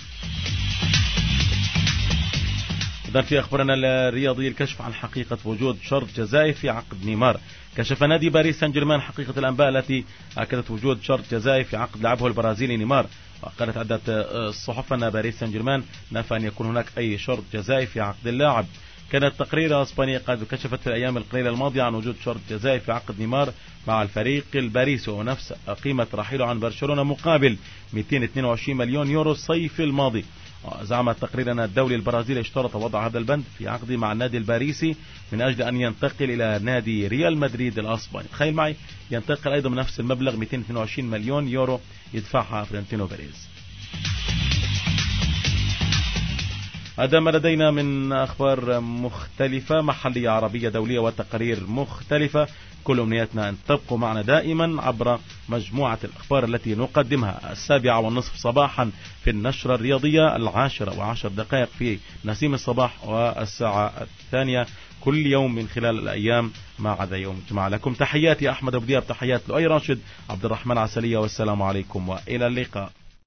S1: إذن في أخبارنا الرياضية الكشف عن حقيقة وجود شرط جزائي في عقد نيمار. كشف نادي باريس سان جيرمان حقيقة الأنباء التي أكدت وجود شرط جزائي في عقد لاعبه البرازيلي نيمار. وقالت عدة الصحف أن باريس سان جيرمان نفى أن يكون هناك أي شرط جزائي في عقد اللاعب. كانت تقرير أسبانية قد كشفت في الأيام القليلة الماضية عن وجود شرط جزائي في عقد نيمار مع الفريق الباريسي، ونفس قيمة رحيله عن برشلونة مقابل 222 مليون يورو الصيف الماضي. زعم التقرير أن الدولي البرازيلي اشترط وضع هذا البند في عقده مع النادي الباريسي من أجل أن ينتقل إلى نادي ريال مدريد الأسباني. تخيل معي، ينتقل أيضا بنفس المبلغ 222 مليون يورو يدفعها فلورنتينو بيريز. هذا ما لدينا من أخبار مختلفة محلية عربية دولية وتقارير مختلفة. كل أمنياتنا أن تبقوا معنا دائما عبر مجموعة الأخبار التي نقدمها 7:30 صباحا في النشرة الرياضية، 10:10 في نسيم الصباح، والساعة 2 كل يوم من خلال الأيام ما عدا يوم الجمعة. لكم تحياتي أحمد أبو دياب، تحيات لؤي راشد، عبد الرحمن عسلية، والسلام عليكم وإلى اللقاء.